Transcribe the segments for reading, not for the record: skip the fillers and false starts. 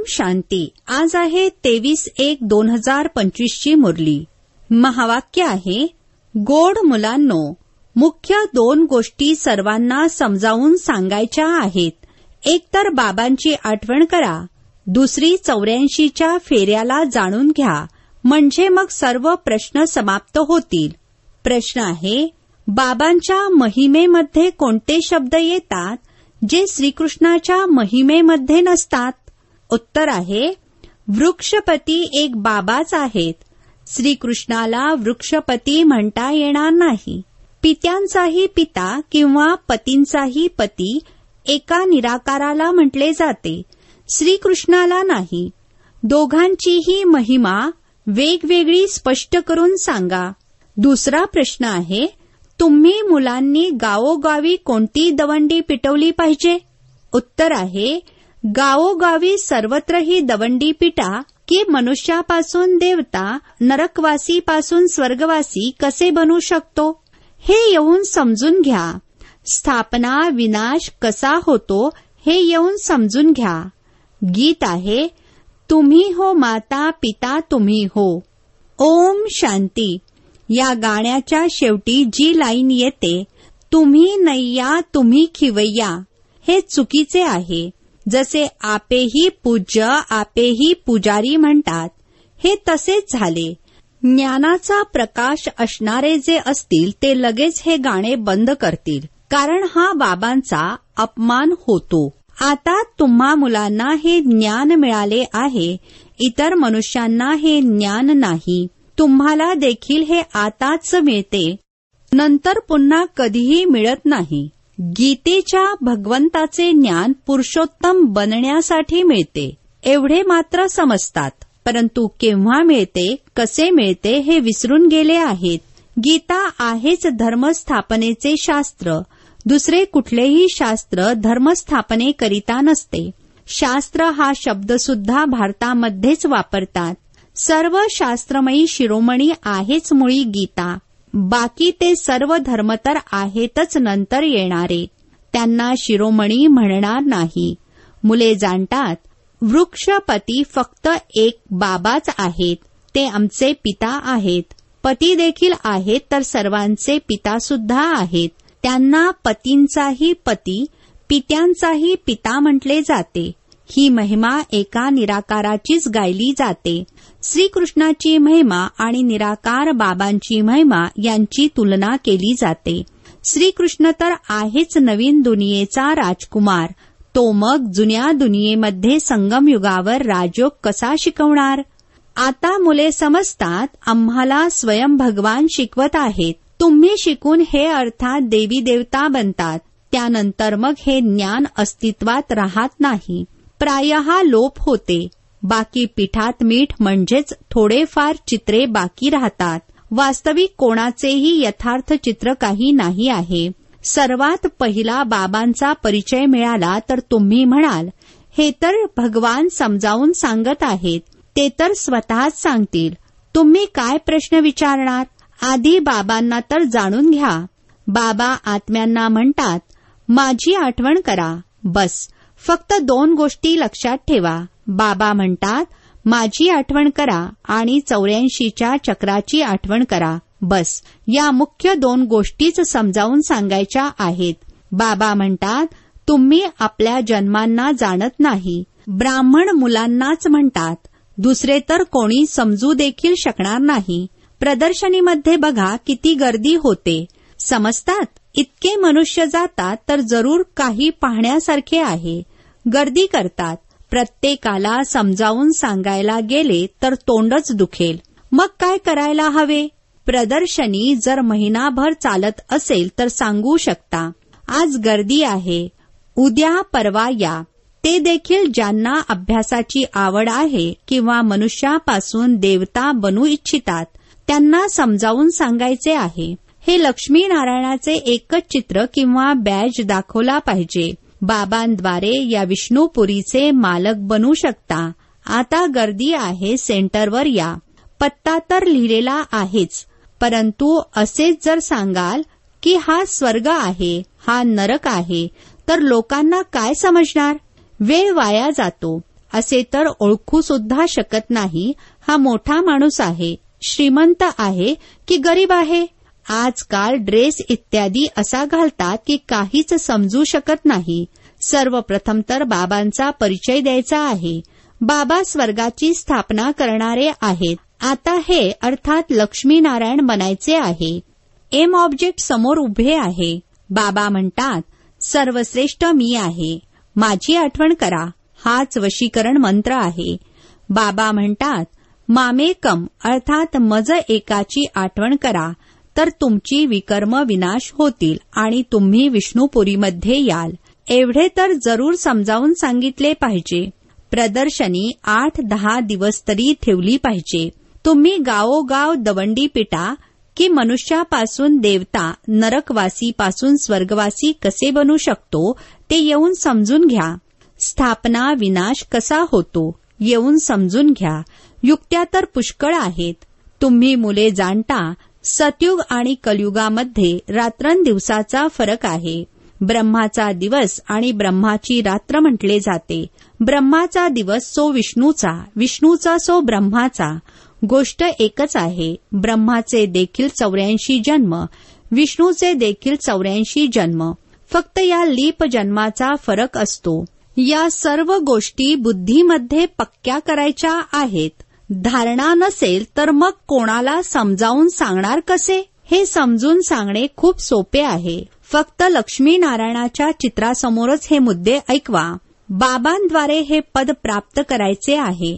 शांती. आज आहे 23/1/2025 ची मुरली. महावाक्य आहे, गोड मुलांनो, मुख्य 2 गोष्टी सर्वांना समजावून सांगायच्या आहेत. एक तर बाबांची आठवण करा, दुसरी 84च्या फेऱ्याला जाणून घ्या, म्हणजे मग सर्व प्रश्न समाप्त होतील. प्रश्न आहे, बाबांच्या महिमेमध्ये कोणते शब्द येतात जे श्रीकृष्णाच्या महिमेमध्ये नसतात? उत्तर आहे, वृक्षपती एक बाबाच आहेत. श्रीकृष्णाला वृक्षपती म्हणता येणार नाही. पित्यांचाही पिता किंवा पतींचाही पती एका निराकाराला म्हटले जाते, श्रीकृष्णाला नाही. दोघांचीही महिमा वेगवेगळी स्पष्ट करून सांगा. दुसरा प्रश्न आहे, तुम्ही मुलांनी गावोगावी कोणती दवंडी पिटवली पाहिजे? उत्तर आहे, गावोगावी सर्वत्र ही दवंडी पिटा की मनुष्यापासून देवता, नरकवासीपासून स्वर्गवासी कसे बनू शकतो हे येऊन समजून घ्या. स्थापना विनाश कसा होतो हे येऊन समजून घ्या. गीत आहे, तुम्ही हो माता पिता तुम्ही हो. ओम शांती. या गाण्याच्या शेवटी जी लाईन येते, तुम्ही नय्या तुम्ही खिवय्या, हे चुकीचे आहे. जसे आपेही पूज्य आपेही पुजारी म्हणतात, हे तसेच झाले. ज्ञानाचा प्रकाश असणारे जे असतील ते लगेच हे गाणे बंद करतील, कारण हा बाबांचा अपमान होतो. आता तुम्हा मुलांना हे ज्ञान मिळाले आहे, इतर मनुष्यांना हे ज्ञान नाही. तुम्हाला देखील हे आताच मिळते, नंतर पुन्हा कधीही मिळत नाही. गीतेच्या भगवंताचे ज्ञान पुरुषोत्तम बनण्यासाठी मिळते एवढे मात्र समजतात, परंतु केव्हा मिळते, कसे मिळते हे विसरून गेले आहेत. गीता आहेच धर्मस्थापनेचे शास्त्र. दुसरे कुठलेही शास्त्र धर्मस्थापनेकरिता नसते. शास्त्र हा शब्द सुद्धा भारतामध्येच वापरतात. सर्व शास्त्रमयी शिरोमणी आहेच मुळी गीता. बाकी ते सर्व धर्म तर आहेतच नंतर येणारे, त्यांना शिरोमणी म्हणणार नाही. मुले जाणतात, वृक्षपती फक्त एक बाबाच आहेत, ते आमचे पिता आहेत. पती देखील आहेत तर सर्वांचे पिता सुद्धा आहेत. त्यांना पतींचाही पती पित्यांचाही पिता म्हटले जाते. ही महिमा एका निराकाराचीच गायली जाते. श्रीकृष्णाची महिमा आणि निराकार बाबांची महिमा यांची तुलना केली जाते. श्रीकृष्ण तर आहेच नवीन दुनियेचा राजकुमार. तो मग जुन्या दुनियेमध्ये संगम युगावर राजयोग कसा शिकवणार? आता मुले समजतात, आम्हाला स्वयं भगवान शिकवत आहेत. तुम्ही शिकून हे अर्थात देवी देवता बनतात. त्यानंतर मग हे ज्ञान अस्तित्वात राहत नाही, प्रायः लोप होते. बाकी पिठात मीठ म्हणजेच थोडेफार चित्रे बाकी राहतात. वास्तविक कोणाचेही यथार्थ चित्र काही नाही आहे. सर्वात पहिला बाबांचा परिचय मिळाला तर तुम्ही म्हणाल, हे तर भगवान समजावून सांगत आहेत, ते तर स्वतःच सांगतील. तुम्ही काय प्रश्न विचारणार? आधी बाबांना तर जाणून घ्या. बाबा आत्म्यांना म्हणतात, माझी आठवण करा. बस, फक्त 2 गोष्टी लक्षात ठेवा. बाबा म्हणतात, माझी आठवण करा आणि 84च्या चक्राची आठवण करा. बस, या मुख्य 2 गोष्टीच समजावून सांगायच्या आहेत. बाबा म्हणतात, तुम्ही आपल्या जन्मांना जाणत नाही. ब्राह्मण मुलांनाच म्हणतात, दुसरे तर कोणी समजू देखील शकणार नाही. प्रदर्शनीमध्ये बघा किती गर्दी होते. समजतात? इतके मनुष्य जातात तर जरूर काही पाहण्यासारखे आहे. गर्दी करतात. प्रत्येकाला समजावून सांगायला गेले तर तोंडच दुखेल. मग काय करायला हवे? प्रदर्शनी जर महिनाभर चालत असेल तर सांगू शकता, आज गर्दी आहे, उद्या परवा या. ते देखील ज्यांना अभ्यासाची आवड आहे किंवा मनुष्यापासून देवता बनू इच्छितात त्यांना समजावून सांगायचे आहे. हे लक्ष्मीनारायणाचे एकच चित्र किंवा बॅज दाखवला पाहिजे. बाबांद्वारे या विष्णुपुरीचे मालक बनू शकता. आता गर्दी आहे, सेंटरवर या. पत्ता तर लिहिलेला आहेच, परंतु असेच जर सांगाल की हा स्वर्ग आहे, हा नरक आहे, तर लोकांना काय समजणार? वेळ वाया जातो. असे तर ओळखू सुद्धा शकत नाही हा मोठा माणूस आहे, श्रीमंत आहे की गरीब आहे. आजकाल ड्रेस इत्यादी असा घालतात की काहीच समजू शकत नाही. सर्वप्रथम तर बाबांचा परिचय द्यायचा आहे. बाबा स्वर्गाची स्थापना करणारे आहेत. आता हे अर्थात लक्ष्मीनारायण बनायचे आहे. एम ऑब्जेक्ट समोर उभे आहे. बाबा म्हणतात, सर्वश्रेष्ठ मी आहे, माझी आठवण करा. हाच वशीकरण मंत्र आहे. बाबा म्हणतात, मामेकम अर्थात मज एकाची आठवण करा तर तुमची विकर्म विनाश होतील आणि तुम्ही विष्णुपुरीमध्ये याल. एवढे तर जरूर समजावून सांगितले पाहिजे. प्रदर्शनी 8-10 दिवस तरी ठेवली पाहिजे. तुम्ही गावोगाव दवंडी पिटा की मनुष्यापासून देवता, नरकवासीपासून स्वर्गवासी कसे बनू शकतो ते येऊन समजून घ्या. स्थापना विनाश कसा होतो येऊन समजून घ्या. युक्त्या तर पुष्कळ आहेत. तुम्ही मुले जाणता, सतयुग आणि कलयुगामध्ये रात्रंदिवसाचा फरक आहे. ब्रह्माचा दिवस आणि ब्रह्माची रात्र म्हटले जाते. ब्रह्माचा दिवस सो विष्णूचा, विष्णूचा सो ब्रह्माचा. गोष्ट एकच आहे. ब्रह्माचे देखील 84 जन्म, विष्णूचे देखील 84 जन्म. फक्त या लीप जन्माचा फरक असतो. या सर्व गोष्टी बुद्धीमध्ये पक्क्या करायच्या आहेत. धारणा नसेल तर मग कोणाला समजावून सांगणार कसे? हे समजून सांगणे खूप सोपे आहे. फक्त लक्ष्मीनारायणाच्या चित्रासमोरच हे मुद्दे ऐकवा. बाबांद्वारे हे पद प्राप्त करायचे आहे.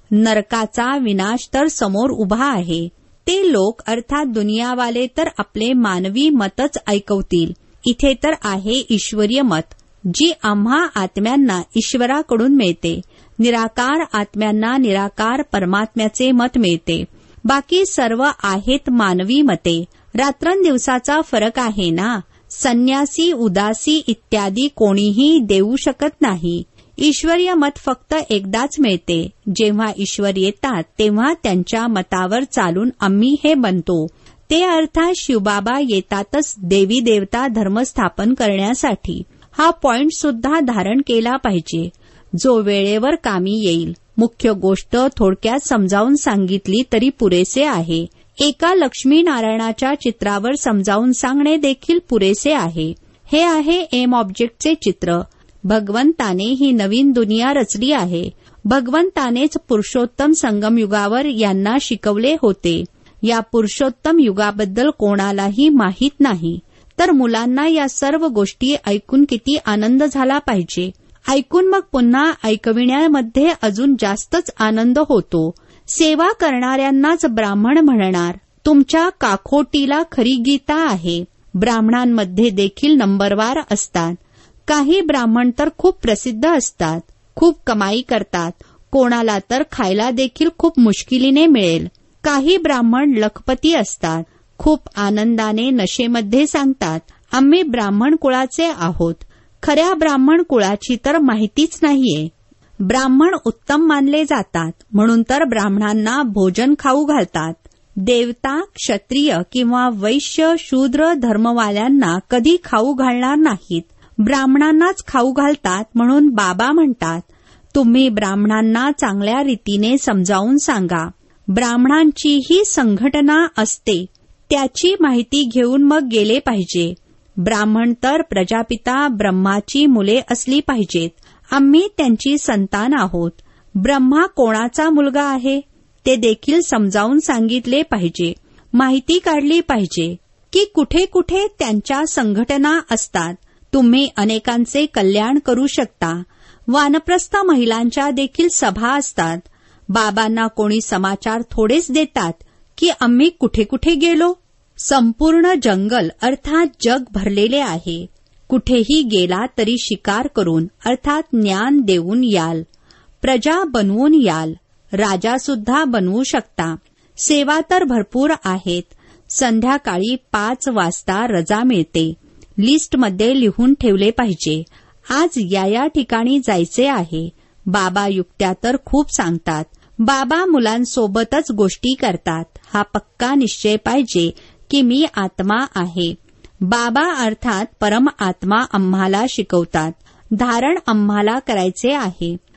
नरकाचा विनाश तर समोर उभा आहे. ते लोक अर्थात दुनियावाले तर आपले मानवी मतच ऐकवतील. इथे तर आहे ईश्वरीय मत, जी आम्हा आत्म्यांना ईश्वराकडून मिळते. निराकार आत्म्यांना निराकार परमात्म्याचे मत मिळते. बाकी सर्व आहेत मानवी मते. रात्रंदिवसाचा फरक आहे ना. संन्यासी, उदासी इत्यादी कोणीही देऊ शकत नाही. ईश्वरीय मत फक्त एकदाच मिळते. जेव्हा ईश्वर येतात तेव्हा त्यांच्या मतावर चालून आम्ही हे बनतो. ते अर्थात शिवबाबा येतातच देवी देवता धर्म स्थापन करण्यासाठी. हा पॉइंट सुद्धा धारण केला पाहिजे, जो वेळेवर कामी येईल. मुख्य गोष्ट थोडक्यात समजावून सांगितली तरी पुरेसे आहे. एका लक्ष्मीनारायणाच्या चित्रावर समजावून सांगणे देखील पुरेसे आहे. हे आहे एम ऑब्जेक्टचे चित्र. भगवंताने ही नवीन दुनिया रचली आहे. भगवंतानेच पुरुषोत्तम संगमयुगावर यांना शिकवले होते. या पुरुषोत्तम युगाबद्दल कोणालाही माहीत नाही. तर मुलांना या सर्व गोष्टी ऐकून किती आनंद झाला पाहिजे. ऐकून मग पुन्हा ऐकविण्यामध्ये अजून जास्तच आनंद होतो. सेवा करणाऱ्यांनाच ब्राह्मण म्हणणार. तुमच्या काखोटीला खरी गीता आहे. ब्राह्मणांमध्ये देखील नंबरवार असतात. काही ब्राह्मण तर खूप प्रसिद्ध असतात, खूप कमाई करतात. कोणाला तर खायला देखील खूप मुश्किलीने मिळेल. काही ब्राह्मण लखपती असतात. खूप आनंदाने नशेमध्ये सांगतात, आम्ही ब्राह्मण कुळाचे आहोत. खऱ्या ब्राह्मण कुळाची तर माहितीच नाहीये. ब्राह्मण उत्तम मानले जातात म्हणून तर ब्राह्मणांना भोजन खाऊ घालतात. देवता, क्षत्रिय किंवा वैश्य, शूद्र धर्मवाल्यांना कधी खाऊ घालणार नाहीत. ब्राह्मणांनाच खाऊ घालतात. म्हणून बाबा म्हणतात, तुम्ही ब्राह्मणांना चांगल्या रीतीने समजावून सांगा. ब्राह्मणांचीही संघटना असते, त्याची माहिती घेऊन मग गेले पाहिजे. ब्राह्मण तर प्रजापिता ब्रह्माची मुले असली पाहिजेत. आम्ही त्यांची संतान आहोत. ब्रह्मा कोणाचा मुलगा आहे ते देखील समजावून सांगितले पाहिजे. माहिती काढली पाहिजे की कुठे कुठे त्यांच्या संघटना असतात. तुम्ही अनेकांचे कल्याण करू शकता. वानप्रस्थ महिलांच्या देखील सभा असतात. बाबांना कोणी समाचार थोडेच देतात की आम्ही कुठे कुठे गेलो. संपूर्ण जंगल अर्थात जग भरलेले आहे. कुठेही गेला तरी शिकार करून अर्थात ज्ञान देऊन याल. प्रजा बनवून याल. राजा सुद्धा बनवू शकता. सेवा तर भरपूर आहेत. संध्याकाळी 5 वाजता रजा मिळते. लिस्टमध्ये लिहून ठेवले पाहिजे. आज या ठिकाणी जायचे आहे. बाबा युक्त्या तर खूप सांगतात. बाबा मुलांसोबतच गोष्टी करतात. हा पक्का निश्चय पाहिजे की मी आत्मा आहे. बाबा अर्थात परम आत्मा आम्हाला शिकवतात. धारण आम्हाला करायचे आहे.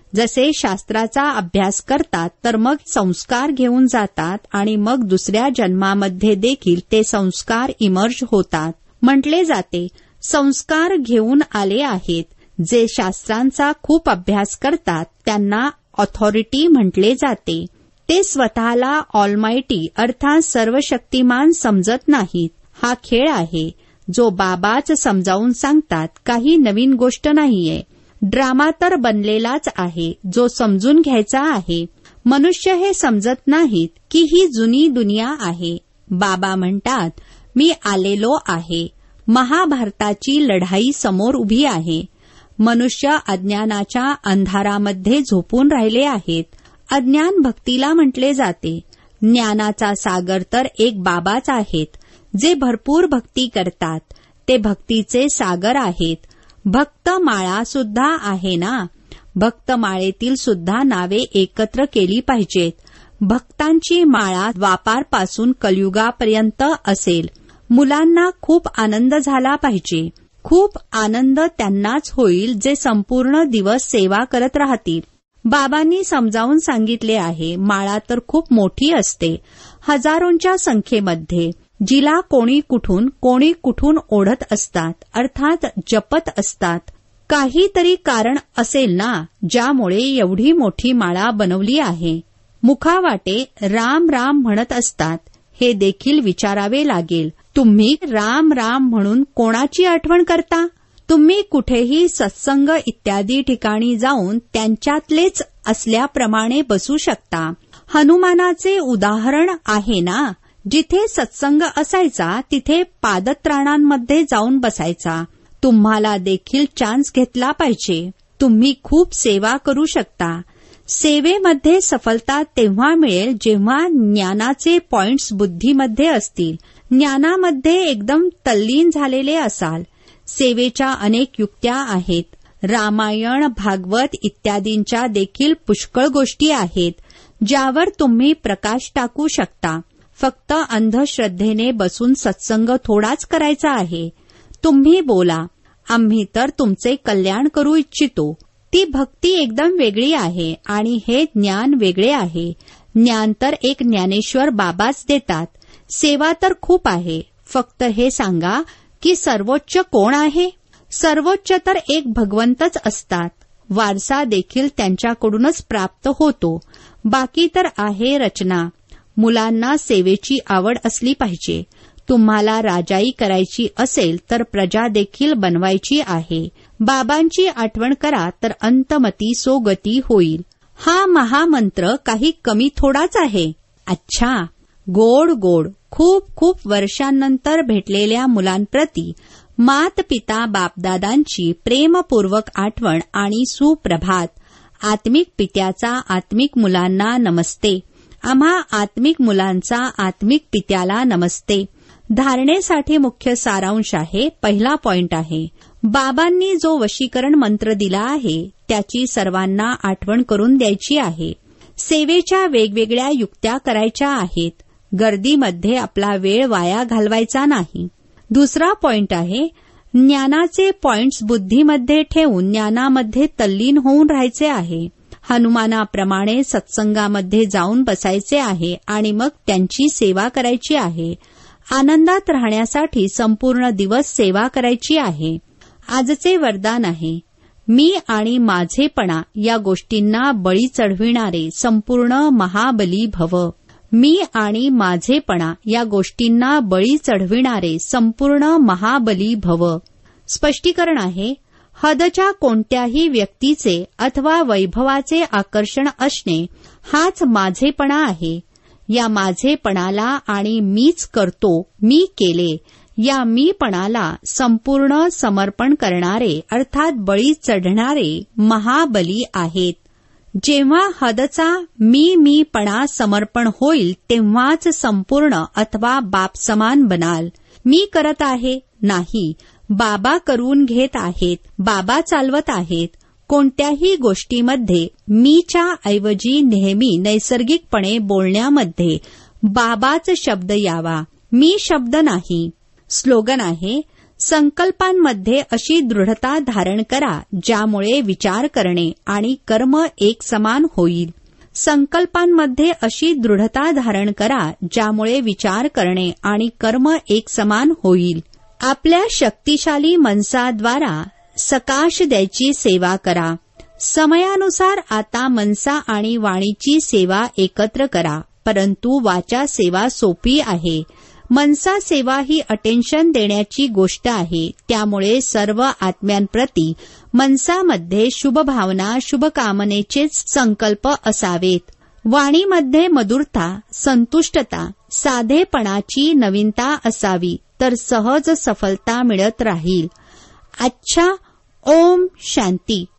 जसे शास्त्राचा अभ्यास करतात तर मग संस्कार घेऊन जातात आणि मग दुसऱ्या जन्मामध्ये देखील ते संस्कार इमर्ज होतात. म्हटले जाते संस्कार घेऊन आले आहेत. जे शास्त्रांचा खूप अभ्यास करतात त्यांना ऑथॉरिटी म्हटले जाते. ते स्वतःला ऑलमाइटी अर्थात सर्वशक्तिमान समजत नाहीत. हा खेळ आहे जो बाबाच समजावून सांगतात. काही नवीन गोष्ट नाहीये. ड्रामा तर बनलेलाच आहे जो समजून घ्यायचा आहे. मनुष्य हे समजत नाहीत की ही जुनी दुनिया आहे. बाबा म्हणतात मी आलेलो आहे. महाभारताची लढाई समोर उभी आहे. मनुष्य अज्ञानाच्या अंधारामध्ये झोपून राहिले आहेत. अज्ञान भक्तीला म्हटले जाते. ज्ञानाचा सागर तर एक बाबाच आहेत. जे भरपूर भक्ती करतात ते भक्तीचे सागर आहेत. भक्तमाळा सुद्धा आहे ना. भक्तमाळेतील सुद्धा नावे एकत्र केली पाहिजेत. भक्तांची माळा द्वापारपासून कलियुगापर्यंत असेल. मुलांना खूप आनंद झाला पाहिजे. खूप आनंद त्यांनाच होईल जे संपूर्ण दिवस सेवा करत राहतील. बाबांनी समजावून सांगितले आहे माळा तर खूप मोठी असते. हजारोंच्या संख्येमध्ये जिला कोणी कुठून ओढत असतात अर्थात जपत असतात. काहीतरी कारण असेल ना ज्यामुळे एवढी मोठी माळा बनवली आहे. मुखावाटे राम राम म्हणत असतात. हे देखील विचारावे लागेल. तुम्ही राम राम म्हणून कोणाची आठवण करता? तुम्ही कुठेही सत्संग इत्यादी ठिकाणी जाऊन त्यांच्यातलेच असल्याप्रमाणे बसू शकता. हनुमानाचे उदाहरण आहे ना. जिथे सत्संग असायचा तिथे पादत्राणांमध्ये जाऊन बसायचा. तुम्हाला देखील चान्स घेतला पाहिजे. तुम्ही खूप सेवा करू शकता. सेवेमध्ये सफलता तेव्हा मिळेल जेव्हा ज्ञानाचे पॉइंट्स बुद्धीमध्ये असतील. ज्ञानामध्ये एकदम तल्लीन झालेले असाल. सेवेच्या अनेक युक्त्या आहेत. रामायण भागवत इत्यादींच्या देखील पुष्कळ गोष्टी आहेत ज्यावर तुम्ही प्रकाश टाकू शकता. फक्त अंधश्रद्धेने बसून सत्संग थोडाच करायचा आहे. तुम्ही बोला आम्ही तर तुमचे कल्याण करू इच्छितो. ती भक्ती एकदम वेगळी आहे आणि हे ज्ञान वेगळे आहे. ज्ञान तर एक ज्ञानेश्वर बाबाच देतात. सेवा तर खूप आहे. फक्त हे सांगा की सर्वोच्च कोण आहे? सर्वोच्च तर एक भगवंतच असतात. वारसा देखील त्यांच्याकडूनच प्राप्त होतो. बाकी तर आहे रचना. मुलांना सेवेची आवड असली पाहिजे. तुम्हाला राजाई करायची असेल तर प्रजा देखील बनवायची आहे. बाबांची आठवण करा तर अंतमती सोगती होईल. हा महामंत्र काही कमी थोडाच आहे. अच्छा, गोड गोड खूप खूप वर्षांनंतर भेटलेल्या मुलांप्रती मात पिता बापदादांची प्रेमपूर्वक आठवण आणि सुप्रभात. आत्मिक पित्याचा आत्मिक मुलांना नमस्ते. आम्हा आत्मिक मुलांचा आत्मिक पित्याला नमस्ते. धारणेसाठी मुख्य सारांश आहे. पहिला पॉइंट आहे बाबांनी जो वशीकरण मंत्र दिला आहे त्याची सर्वांना आठवण करून द्यायची आहे. सेवेच्या वेगवेगळ्या युक्त्या करायच्या आहेत. गर्दीमध्ये आपला वेळ वाया घालवायचा नाही. दुसरा पॉइंट आहे ज्ञानाचे पॉइंट्स बुद्धीमध्ये ठेवून ज्ञानामध्ये तल्लीन होऊन राहायचे आहे. हनुमानाप्रमाणे सत्संगामध्ये जाऊन बसायचे आहे आणि मग त्यांची सेवा करायची आहे. आनंदात राहण्यासाठी संपूर्ण दिवस सेवा करायची आहे. आजचे वरदान आहे मी आणि माझेपणा या गोष्टींना बळी चढविणारे संपूर्ण महाबली भव. मी आणि माझेपणा या गोष्टींना बळी चढविणारे संपूर्ण महाबली भव. स्पष्टीकरण आहे हदच्या कोणत्याही व्यक्तीचे अथवा वैभवाचे आकर्षण असणे हाच माझेपणा आहे. या माझेपणाला आणि मीच करतो मी केले या मीपणाला संपूर्ण समर्पण करणारे अर्थात बळी चढणारे महाबली आहेत. जेव्हा हदचा मीपणा समर्पण होईल तेव्हाच संपूर्ण अथवा बापसमान बनाल. मी करत आहे नाही, बाबा करून घेत आहेत, बाबा चालवत आहेत. कोणत्याही गोष्टीमध्ये मीच्या ऐवजी नेहमी नैसर्गिकपणे बोलण्यामध्ये बाबाच शब्द यावा, मी शब्द नाही. स्लोगन आहे संकल्पांमध्ये अशी दृढता धारण करा ज्यामुळे विचार करणे आणि कर्म एक समान होईल. संकल्पांमध्ये अशी दृढता धारण करा ज्यामुळे विचार करणे आणि कर्म एक समान होईल. आपल्या शक्तिशाली मनसाद्वारा सकाश द्यायची सेवा करा. समयानुसार आता मनसा आणि वाणीची सेवा एकत्र करा. परंतु वाचा सेवा सोपी आहे. मनसा सेवा ही अटेन्शन देण्याची गोष्ट आहे. त्यामुळे सर्व आत्म्यांप्रती मनसामध्ये शुभ भावना, शुभकामनेचेच संकल्प असावेत. वाणीमध्ये मधुरता, संतुष्टता, साधेपणाची नवीनता असावी तर सहज सफलता मिळत राहील. अच्छा. ओम शांती.